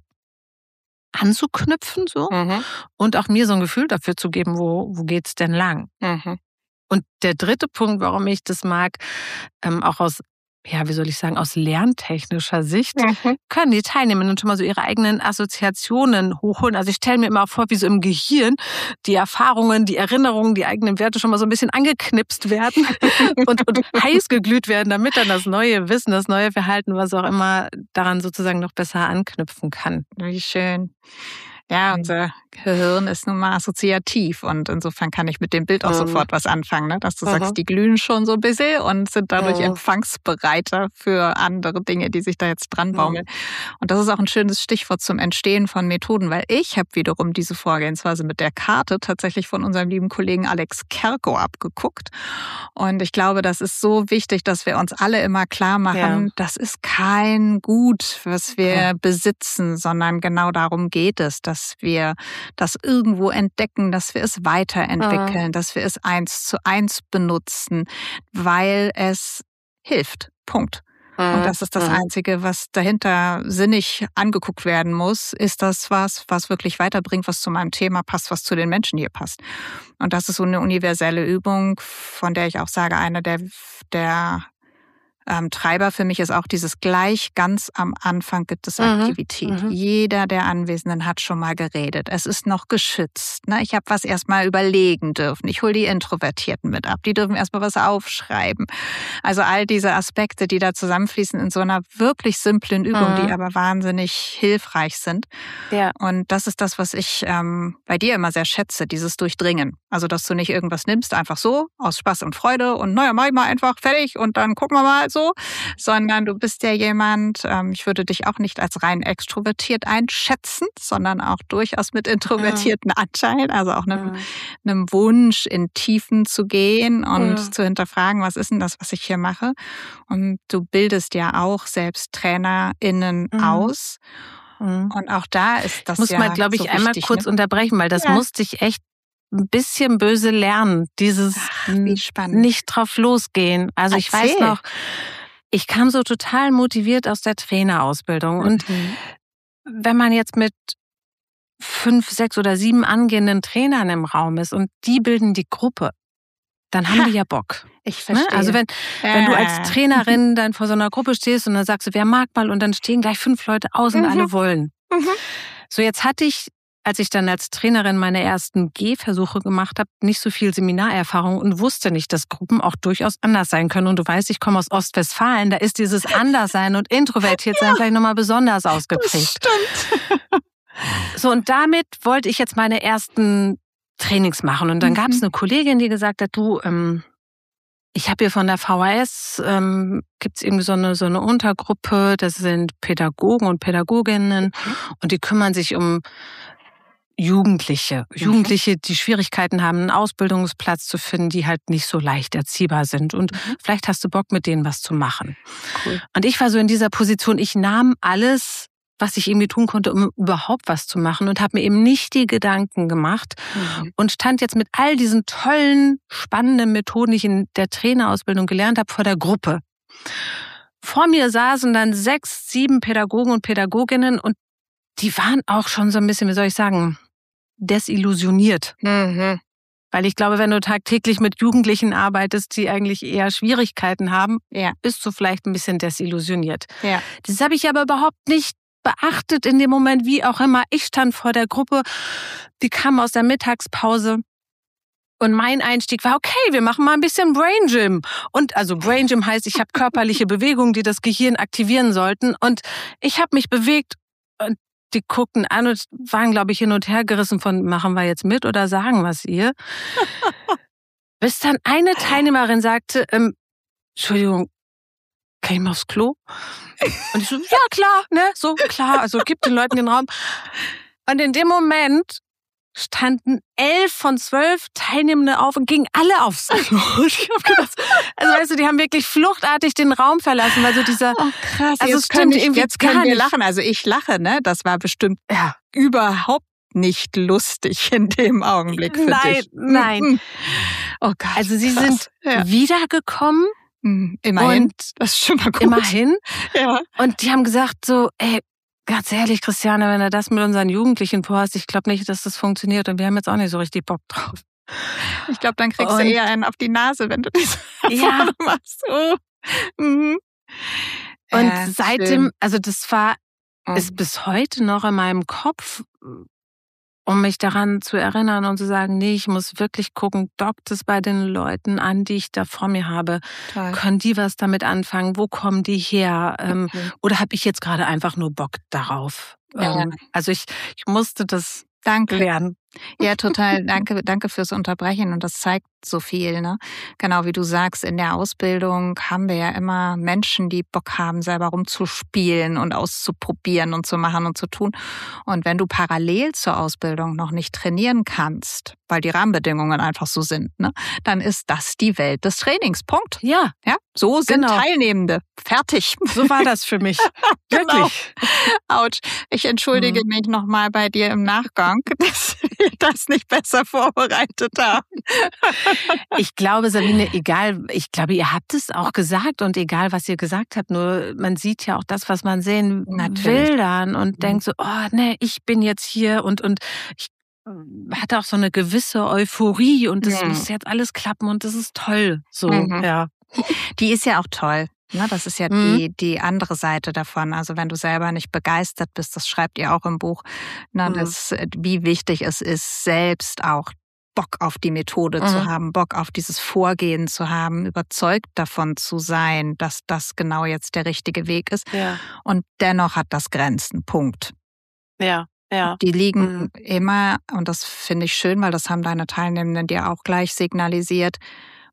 anzuknüpfen so mhm. und auch mir so ein Gefühl dafür zu geben, wo, wo geht's denn lang? Mhm. Und der dritte Punkt, warum ich das mag, ähm, auch aus, ja, wie soll ich sagen, aus lerntechnischer Sicht, mhm. können die Teilnehmenden schon mal so ihre eigenen Assoziationen hochholen. Also ich stelle mir immer vor, wie so im Gehirn die Erfahrungen, die Erinnerungen, die eigenen Werte schon mal so ein bisschen angeknipst werden und, und heiß geglüht werden, damit dann das neue Wissen, das neue Verhalten, was auch immer, daran sozusagen noch besser anknüpfen kann. Wie schön. Ja, unser Gehirn ist nun mal assoziativ und insofern kann ich mit dem Bild auch mhm. sofort was anfangen, ne? Dass du mhm. sagst, die glühen schon so ein bisschen und sind dadurch mhm. empfangsbereiter für andere Dinge, die sich da jetzt dran baumeln. Mhm. Und das ist auch ein schönes Stichwort zum Entstehen von Methoden, weil ich habe wiederum diese Vorgehensweise mit der Karte tatsächlich von unserem lieben Kollegen Alex Kerko abgeguckt. Und ich glaube, das ist so wichtig, dass wir uns alle immer klar machen, ja. das ist kein Gut, was wir ja. besitzen, sondern genau darum geht es, dass dass wir das irgendwo entdecken, dass wir es weiterentwickeln, ja. dass wir es eins zu eins benutzen, weil es hilft. Punkt. Ja. Und das ist das ja. Einzige, was dahinter sinnig angeguckt werden muss. Ist das was, was wirklich weiterbringt, was zu meinem Thema passt, was zu den Menschen hier passt? Und das ist so eine universelle Übung, von der ich auch sage, eine der, der Ähm, Treiber für mich ist auch dieses gleich ganz am Anfang gibt es Aktivität. Mhm. Jeder der Anwesenden hat schon mal geredet. Es ist noch geschützt. Ne? Ich habe was erstmal überlegen dürfen. Ich hole die Introvertierten mit ab. Die dürfen erstmal was aufschreiben. Also all diese Aspekte, die da zusammenfließen in so einer wirklich simplen Übung, mhm. die aber wahnsinnig hilfreich sind. Ja. Und das ist das, was ich ähm, bei dir immer sehr schätze, dieses Durchdringen. Also, dass du nicht irgendwas nimmst, einfach so, aus Spaß und Freude und naja, mach ich mal einfach fertig und dann gucken wir mal, so so, sondern du bist ja jemand, ähm, ich würde dich auch nicht als rein extrovertiert einschätzen, sondern auch durchaus mit introvertierten Anteilen, also auch einem, Mhm. einem Wunsch, in Tiefen zu gehen und Mhm. zu hinterfragen, was ist denn das, was ich hier mache? Und du bildest ja auch selbst TrainerInnen Mhm. aus. Mhm. Und auch da ist das Muss ja mal, glaube ich, so einmal wichtig, kurz ne? unterbrechen, weil das Ja. musste ich echt ein bisschen böse lernen. Dieses Ach, wie n- spannend. nicht drauf losgehen. Also ich weiß Erzähl. noch, ich kam so total motiviert aus der Trainerausbildung. Und Mhm. wenn man jetzt mit fünf, sechs oder sieben angehenden Trainern im Raum ist und die bilden die Gruppe, dann haben Ha. die ja Bock. Ich Ne? verstehe. Also wenn, wenn du Äh. als Trainerin dann vor so einer Gruppe stehst und dann sagst du, wer mag mal, und dann stehen gleich fünf Leute aus und Mhm. alle wollen. Mhm. So, jetzt hatte ich, als ich dann als Trainerin meine ersten Gehversuche gemacht habe, nicht so viel Seminarerfahrung und wusste nicht, dass Gruppen auch durchaus anders sein können. Und du weißt, ich komme aus Ostwestfalen, da ist dieses Anderssein und Introvertiertsein vielleicht nochmal besonders Das ausgeprägt. stimmt. So, und damit wollte ich jetzt meine ersten Trainings machen. Und dann Mhm. gab es eine Kollegin, die gesagt hat, du, ähm, ich habe hier von der V H S, ähm, gibt es irgendwie so eine, so eine Untergruppe, das sind Pädagogen und Pädagoginnen und die kümmern sich um Jugendliche. Mhm. Jugendliche, die Schwierigkeiten haben, einen Ausbildungsplatz zu finden, die halt nicht so leicht erziehbar sind. Und Mhm. vielleicht hast du Bock, mit denen was zu machen. Cool. Und ich war so in dieser Position, ich nahm alles, was ich irgendwie tun konnte, um überhaupt was zu machen und habe mir eben nicht die Gedanken gemacht Mhm. und stand jetzt mit all diesen tollen, spannenden Methoden, die ich in der Trainerausbildung gelernt habe, vor der Gruppe. Vor mir saßen dann sechs, sieben Pädagogen und Pädagoginnen und die waren auch schon so ein bisschen, wie soll ich sagen, desillusioniert. Mhm. Weil ich glaube, wenn du tagtäglich mit Jugendlichen arbeitest, die eigentlich eher Schwierigkeiten haben, Ja. bist du vielleicht ein bisschen desillusioniert. Ja. Das habe ich aber überhaupt nicht beachtet in dem Moment, wie auch immer. Ich stand vor der Gruppe, die kam aus der Mittagspause und mein Einstieg war, okay, wir machen mal ein bisschen Brain Gym. Und also Brain Gym heißt, ich habe körperliche Bewegungen, die das Gehirn aktivieren sollten. Und ich habe mich bewegt und die guckten an und waren, glaube ich, hin und her gerissen von, machen wir jetzt mit oder sagen wir es ihr? Bis dann eine Teilnehmerin sagte, ähm, Entschuldigung, kann ich mal aufs Klo? Und ich so, ja klar, ne, so klar, also gib den Leuten den Raum. Und in dem Moment standen elf von zwölf Teilnehmende auf und gingen alle aufs Klo. Und ich hab gedacht, also weißt du, die haben wirklich fluchtartig den Raum verlassen, weil so dieser, Oh krass, also es jetzt, können, stimmt ich, irgendwie jetzt können gar wir nicht. lachen. Also ich lache, ne? Das war bestimmt Ja, überhaupt nicht lustig in dem Augenblick für Nein, dich. nein. Mhm. Oh Gott. also sie krass. sind Ja. wiedergekommen, Mhm. Immerhin. und Das ist schon mal gut. immerhin. Ja. Und die haben gesagt so, ey, ganz ehrlich, Christiane, wenn du das mit unseren Jugendlichen vorhast, ich glaube nicht, dass das funktioniert und wir haben jetzt auch nicht so richtig Bock drauf. Ich glaube, dann kriegst Und- du eher einen auf die Nase, wenn du das Ja. vorne machst. Oh. Mhm. Und Ja, seitdem, schön. also das war, ist bis heute noch in meinem Kopf, um mich daran zu erinnern und zu sagen, nee, ich muss wirklich gucken, dockt es bei den Leuten an, die ich da vor mir habe. Toll. Können die was damit anfangen? Wo kommen die her? Ähm, Okay. Oder habe ich jetzt gerade einfach nur Bock darauf? Ja. Ähm, also ich, ich musste das Danke. lernen. Ja, total. Danke, danke fürs Unterbrechen. Und das zeigt so viel, ne? Genau wie du sagst, in der Ausbildung haben wir ja immer Menschen, die Bock haben, selber rumzuspielen und auszuprobieren und zu machen und zu tun. Und wenn du parallel zur Ausbildung noch nicht trainieren kannst, weil die Rahmenbedingungen einfach so sind, ne, dann ist das die Welt des Trainings. Punkt. Ja, Ja, so sind Genau. Teilnehmende. Fertig. so war das für mich. Genau. Wirklich. Autsch. Ich entschuldige Mhm. mich nochmal bei dir im Nachgang, dass wir das nicht besser vorbereitet haben. Ich glaube, Sabine, egal, ich glaube, ihr habt es auch gesagt und egal, was ihr gesagt habt, nur man sieht ja auch das, was man sehen Natürlich. will dann und Mhm. denkt so, oh, ne, ich bin jetzt hier und, und ich hatte auch so eine gewisse Euphorie und das Mhm. muss jetzt alles klappen und das ist toll. So, Mhm. ja. Die ist ja auch toll. Ne, das ist ja Mhm. die, die andere Seite davon. Also wenn du selber nicht begeistert bist, das schreibt ihr auch im Buch, ne, Mhm. das, wie wichtig es ist, selbst auch Bock auf die Methode zu Mhm. haben, Bock auf dieses Vorgehen zu haben, überzeugt davon zu sein, dass das genau jetzt der richtige Weg ist. Ja, Und dennoch hat das Grenzen. Punkt. ja, ja. Die liegen Mhm. immer, und das finde ich schön, weil das haben deine Teilnehmenden dir auch gleich signalisiert,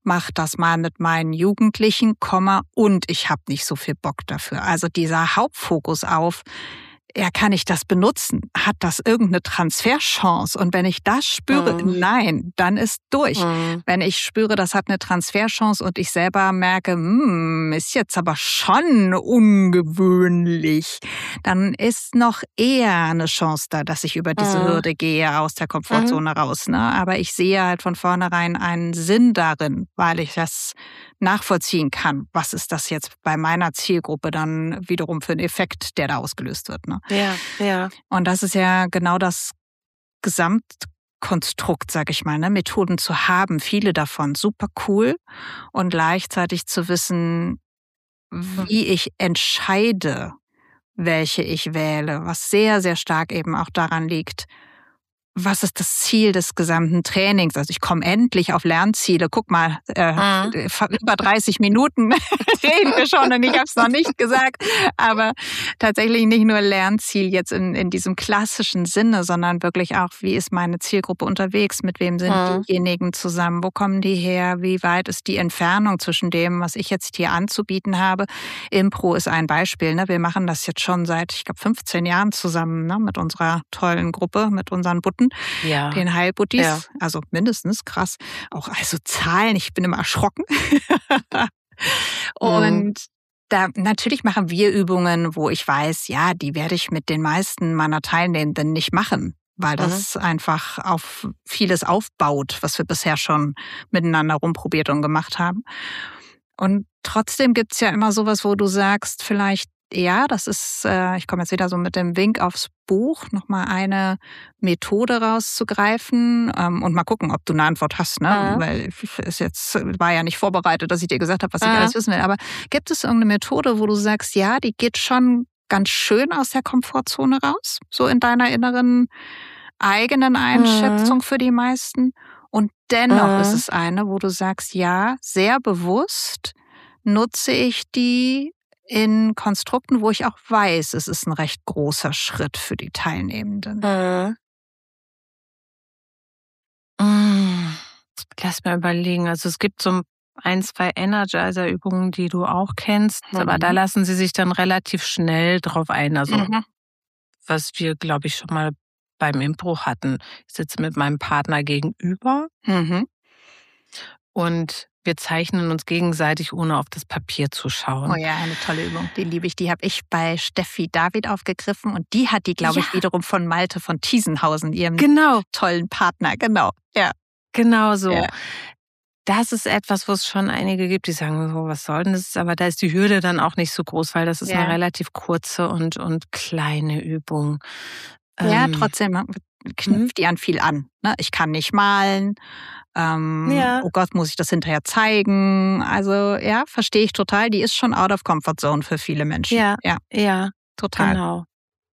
mach das mal mit meinen Jugendlichen, Komma, und ich habe nicht so viel Bock dafür. Also dieser Hauptfokus auf, ja, kann ich das benutzen? Hat das irgendeine Transferchance? Und wenn ich das spüre, mhm. nein, dann ist durch. Mhm. Wenn ich spüre, das hat eine Transferchance und ich selber merke, hm, ist jetzt aber schon ungewöhnlich, dann ist noch eher eine Chance da, dass ich über diese mhm. Hürde gehe, aus der Komfortzone mhm. raus. Ne? Aber ich sehe halt von vornherein einen Sinn darin, weil ich das nachvollziehen kann. Was ist das jetzt bei meiner Zielgruppe dann wiederum für einen Effekt, der da ausgelöst wird? Ne? Ja, ja. Und das ist ja genau das Gesamtkonstrukt, sag ich mal, ne? Methoden zu haben, viele davon, super cool. Und gleichzeitig zu wissen, wie ich entscheide, welche ich wähle, was sehr, sehr stark eben auch daran liegt, was ist das Ziel des gesamten Trainings? Also ich komme endlich auf Lernziele. Guck mal, äh, mhm. über dreißig Minuten reden wir schon und ich habe es noch nicht gesagt. Aber tatsächlich nicht nur Lernziel jetzt in, in diesem klassischen Sinne, sondern wirklich auch, wie ist meine Zielgruppe unterwegs? Mit wem sind mhm. diejenigen zusammen? Wo kommen die her? Wie weit ist die Entfernung zwischen dem, was ich jetzt hier anzubieten habe? Impro ist ein Beispiel. Ne? Wir machen das jetzt schon seit, ich glaube, fünfzehn Jahren zusammen, ne? Mit unserer tollen Gruppe, mit unseren Butten. Ja. Den Heilbuttis, ja. also mindestens, krass. Auch also Zahlen, ich bin immer erschrocken. Und mhm. da natürlich machen wir Übungen, wo ich weiß, ja, die werde ich mit den meisten meiner Teilnehmenden nicht machen, weil das mhm. einfach auf vieles aufbaut, was wir bisher schon miteinander rumprobiert und gemacht haben. Und trotzdem gibt's ja immer sowas, wo du sagst, vielleicht, ja, das ist, äh, ich komme jetzt wieder so mit dem Wink aufs Buch, nochmal eine Methode rauszugreifen ähm, und mal gucken, ob du eine Antwort hast, ne? Mhm. Weil es jetzt war ja nicht vorbereitet, dass ich dir gesagt habe, was ich mhm. alles wissen will. Aber gibt es irgendeine Methode, wo du sagst, ja, die geht schon ganz schön aus der Komfortzone raus, so in deiner inneren eigenen Einschätzung mhm. für die meisten? Und dennoch mhm. ist es eine, wo du sagst, ja, sehr bewusst nutze ich die in Konstrukten, wo ich auch weiß, es ist ein recht großer Schritt für die Teilnehmenden. Mhm. Mhm. Lass mal überlegen. Also es gibt so ein, zwei Energizer-Übungen, die du auch kennst, mhm. aber da lassen sie sich dann relativ schnell drauf ein. Also mhm. was wir, glaube ich, schon mal beim Impro hatten. Ich sitze mit meinem Partner gegenüber mhm. und wir zeichnen uns gegenseitig, ohne auf das Papier zu schauen. Oh ja, eine tolle Übung. Die liebe ich. Die habe ich bei Steffi David aufgegriffen. Und die hat die, glaube ja. ich, wiederum von Malte von Thiesenhausen, ihrem genau. tollen Partner. Genau, ja. Genau so. Ja. Das ist etwas, wo es schon einige gibt, die sagen, so, was soll denn das? Aber da ist die Hürde dann auch nicht so groß, weil das ist ja. eine relativ kurze und, und kleine Übung. Ja, ähm, trotzdem knüpft die an viel an. Ne? Ich kann nicht malen. Ähm, ja. Oh Gott, muss ich das hinterher zeigen? Also ja, verstehe ich total. Die ist schon out of comfort zone für viele Menschen. Ja, ja, ja, total. Genau.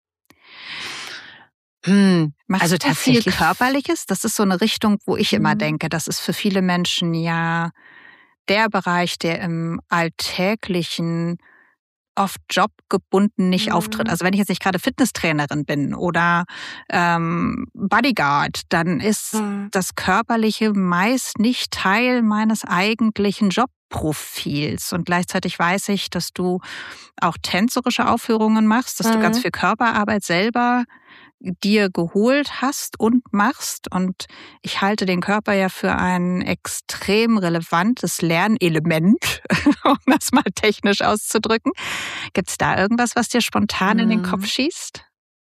Hm. Machst also du tatsächlich viel Körperliches? Das ist so eine Richtung, wo ich hm. immer denke, das ist für viele Menschen ja der Bereich, der im Alltäglichen oft jobgebunden nicht mhm. auftritt. Also wenn ich jetzt nicht gerade Fitnesstrainerin bin oder ähm, Bodyguard, dann ist mhm. das Körperliche meist nicht Teil meines eigentlichen Jobprofils. Und gleichzeitig weiß ich, dass du auch tänzerische Aufführungen machst, dass mhm. du ganz viel Körperarbeit selber dir geholt hast und machst. Und ich halte den Körper ja für ein extrem relevantes Lernelement, um das mal technisch auszudrücken. Gibt's da irgendwas, was dir spontan in den Kopf schießt?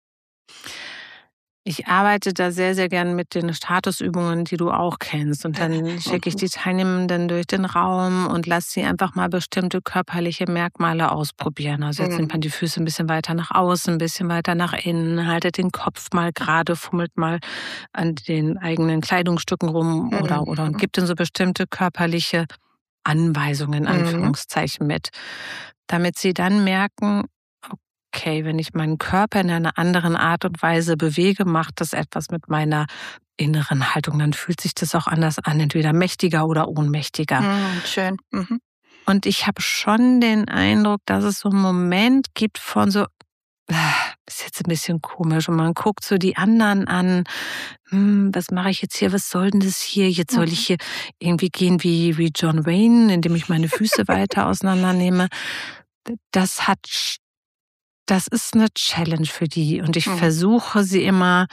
Ich arbeite da sehr, sehr gern mit den Statusübungen, die du auch kennst. Und dann schicke ich die Teilnehmenden durch den Raum und lasse sie einfach mal bestimmte körperliche Merkmale ausprobieren. Also jetzt mhm. nimmt man die Füße ein bisschen weiter nach außen, ein bisschen weiter nach innen, haltet den Kopf mal gerade, fummelt mal an den eigenen Kleidungsstücken rum mhm. oder, oder und gibt dann so bestimmte körperliche Anweisungen, in Anführungszeichen, mit. Damit sie dann merken, okay, wenn ich meinen Körper in einer anderen Art und Weise bewege, macht das etwas mit meiner inneren Haltung. Dann fühlt sich das auch anders an, entweder mächtiger oder ohnmächtiger. Mhm, schön. Mhm. Und ich habe schon den Eindruck, dass es so einen Moment gibt von so, ist jetzt ein bisschen komisch. Und man guckt so die anderen an, hm, was mache ich jetzt hier, was soll denn das hier? Jetzt soll ich hier irgendwie gehen wie, wie John Wayne, indem ich meine Füße weiter auseinandernehme. Das hat, das ist eine Challenge für die. Und ich mhm. versuche sie immer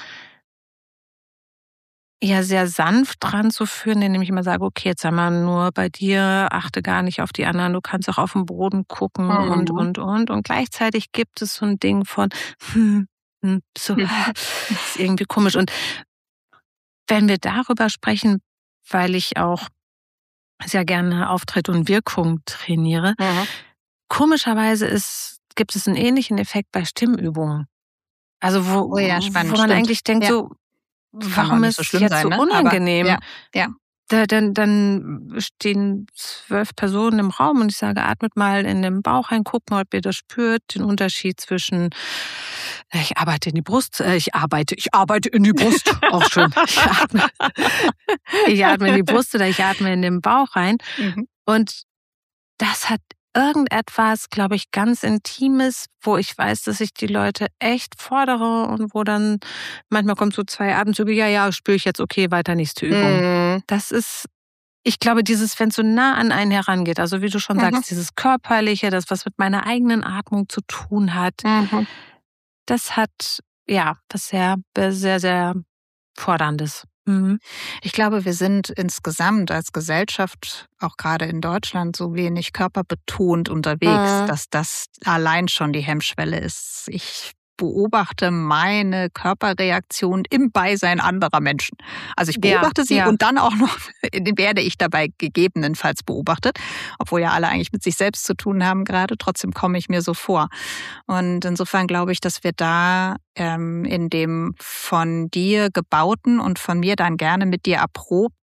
ja sehr sanft dran zu führen, indem ich immer sage, okay, jetzt sei mal nur bei dir, achte gar nicht auf die anderen, du kannst auch auf den Boden gucken mhm. und, und, und. Und gleichzeitig gibt es so ein Ding von, hm, hm, so, ist irgendwie komisch. Und wenn wir darüber sprechen, weil ich auch sehr gerne Auftritt und Wirkung trainiere, mhm. komischerweise ist, gibt es einen ähnlichen Effekt bei Stimmübungen. Also wo, oh ja, spannend, wo man stimmt. eigentlich denkt, ja. so, warum ist es so jetzt sein, so unangenehm? Ne? Ja, ja. Da, dann, dann stehen zwölf Personen im Raum und ich sage, atmet mal in den Bauch rein, guckt mal, ob ihr das spürt, den Unterschied zwischen ich arbeite in die Brust, äh, ich arbeite, ich arbeite in die Brust, auch schön. Ich atme, ich atme in die Brust oder ich atme in den Bauch rein. Mhm. Und das hat irgendetwas, glaube ich, ganz Intimes, wo ich weiß, dass ich die Leute echt fordere und wo dann manchmal kommt so zwei Atemzüge, ja, ja, spüre ich jetzt, okay, weiter nächste Übung. Mm. Das ist, ich glaube, dieses, wenn es so nah an einen herangeht, also wie du schon mhm. sagst, dieses Körperliche, das, was mit meiner eigenen Atmung zu tun hat, mhm. das hat, ja, was sehr, sehr, sehr Forderndes. Mhm. Ich glaube, wir sind insgesamt als Gesellschaft, auch gerade in Deutschland, so wenig körperbetont unterwegs, mhm. dass das allein schon die Hemmschwelle ist. Ich beobachte meine Körperreaktion im Beisein anderer Menschen. Also ich beobachte ja, sie ja. und dann auch noch werde ich dabei gegebenenfalls beobachtet, obwohl ja alle eigentlich mit sich selbst zu tun haben gerade. Trotzdem komme ich mir so vor. Und insofern glaube ich, dass wir da ähm, in dem von dir gebauten und von mir dann gerne mit dir erprobten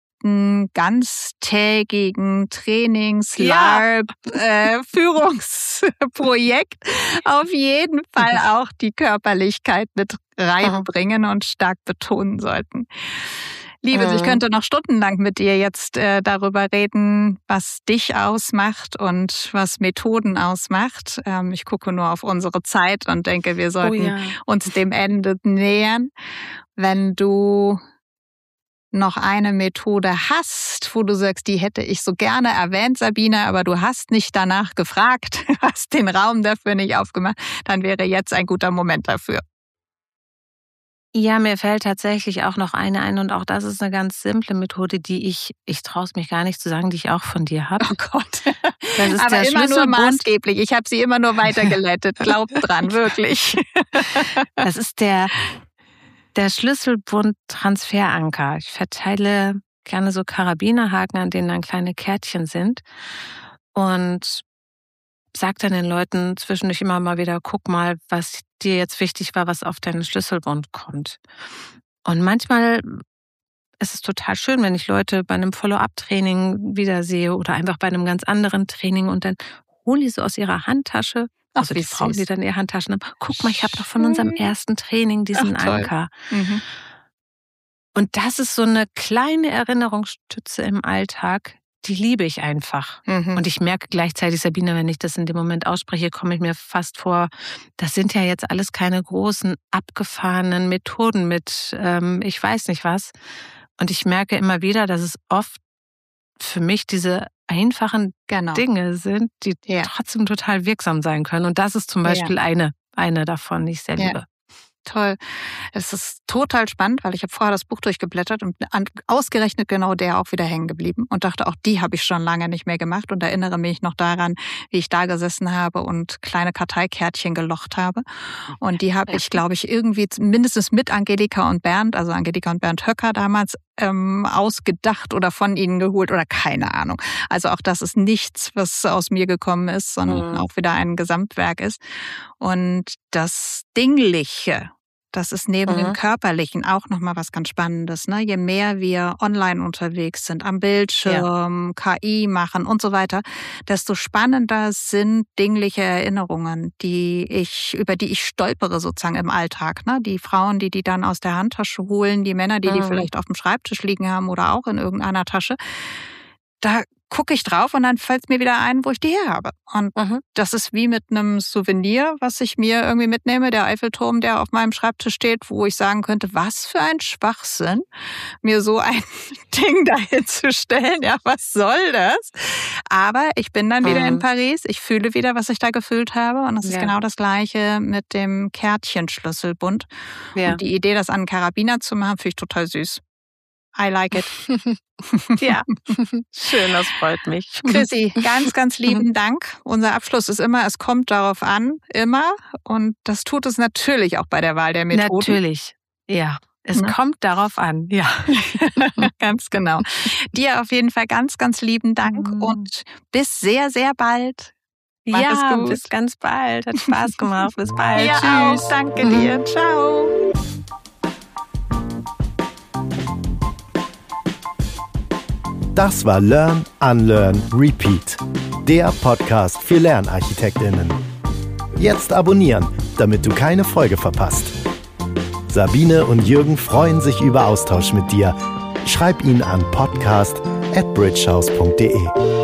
ganztägigen Trainings, ja. LARP, äh, Führungsprojekt auf jeden Fall auch die Körperlichkeit mit reinbringen und stark betonen sollten. Liebes, ich könnte noch stundenlang mit dir jetzt äh, darüber reden, was dich ausmacht und was Methoden ausmacht. Ähm, ich gucke nur auf unsere Zeit und denke, wir sollten oh ja. uns dem Ende nähern. Wenn du noch eine Methode hast, wo du sagst, die hätte ich so gerne erwähnt, Sabine, aber du hast nicht danach gefragt, hast den Raum dafür nicht aufgemacht, dann wäre jetzt ein guter Moment dafür. Ja, mir fällt tatsächlich auch noch eine ein und auch das ist eine ganz simple Methode, die ich, ich traue es mich gar nicht zu sagen, die ich auch von dir habe. Oh Gott. Das ist aber der immer nur maßgeblich. Ich habe sie immer nur weitergeleitet. Glaubt dran, wirklich. Das ist der Der Schlüsselbund-Transferanker. Ich verteile gerne so Karabinerhaken, an denen dann kleine Kärtchen sind und sage dann den Leuten zwischendurch immer mal wieder, guck mal, was dir jetzt wichtig war, was auf deinen Schlüsselbund kommt. Und manchmal ist es total schön, wenn ich Leute bei einem Follow-up-Training wiedersehe oder einfach bei einem ganz anderen Training und dann hole ich so aus ihrer Handtasche, Ach, also die Frauen, die dann ihre Handtaschen haben, guck mal, ich habe doch von unserem ersten Training diesen Ach, Anker. Mhm. Und das ist so eine kleine Erinnerungsstütze im Alltag, die liebe ich einfach. Mhm. Und ich merke gleichzeitig, Sabine, wenn ich das in dem Moment ausspreche, komme ich mir fast vor, das sind ja jetzt alles keine großen, abgefahrenen Methoden mit ähm, ich weiß nicht was. Und ich merke immer wieder, dass es oft für mich diese einfachen genau. Dinge sind, die ja. trotzdem total wirksam sein können. Und das ist zum Beispiel ja. eine, eine davon, die ich sehr ja. liebe. Toll. Es ist total spannend, weil ich habe vorher das Buch durchgeblättert und ausgerechnet genau der auch wieder hängen geblieben und dachte, auch die habe ich schon lange nicht mehr gemacht und erinnere mich noch daran, wie ich da gesessen habe und kleine Karteikärtchen gelocht habe. Und die habe ich, glaube ich, irgendwie mindestens mit Angelika und Bernd, also Angelika und Bernd Höcker damals, ähm, ausgedacht oder von ihnen geholt oder keine Ahnung. Also auch das ist nichts, was aus mir gekommen ist, sondern mhm. auch wieder ein Gesamtwerk ist. Und das Dingliche, das ist neben mhm. dem Körperlichen auch nochmal was ganz Spannendes. Ne? Je mehr wir online unterwegs sind, am Bildschirm, ja. K I machen und so weiter, desto spannender sind dingliche Erinnerungen, die ich, über die ich stolpere sozusagen im Alltag. Ne? Die Frauen, die die dann aus der Handtasche holen, die Männer, die mhm. die vielleicht auf dem Schreibtisch liegen haben oder auch in irgendeiner Tasche. Da gucke ich drauf und dann fällt es mir wieder ein, wo ich die her habe. Und mhm. das ist wie mit einem Souvenir, was ich mir irgendwie mitnehme, der Eiffelturm, der auf meinem Schreibtisch steht, wo ich sagen könnte, was für ein Schwachsinn, mir so ein Ding dahin zu stellen. Ja, was soll das? Aber ich bin dann wieder mhm. in Paris, ich fühle wieder, was ich da gefühlt habe. Und das ist ja. genau das Gleiche mit dem Kärtchenschlüsselbund. Ja. Und die Idee, das an einen Karabiner zu machen, finde ich total süß. I like it. Ja, schön, das freut mich. Chrissy, ganz, ganz lieben Dank. Unser Abschluss ist immer, es kommt darauf an, immer. Und das tut es natürlich auch bei der Wahl der Methoden. Natürlich, ja. Es ja. kommt darauf an, ja. Ganz genau. Dir auf jeden Fall ganz, ganz lieben Dank mhm. und bis sehr, sehr bald. Mach ja, es gut. Bis ganz bald. Hat Spaß gemacht. Bis bald. Ja, tschüss. Auch. Danke mhm. dir. Ciao. Das war Learn, Unlearn, Repeat, der Podcast für LernarchitektInnen. Jetzt abonnieren, damit du keine Folge verpasst. Sabine und Jürgen freuen sich über Austausch mit dir. Schreib ihn an podcast at bridgehouse punkt de.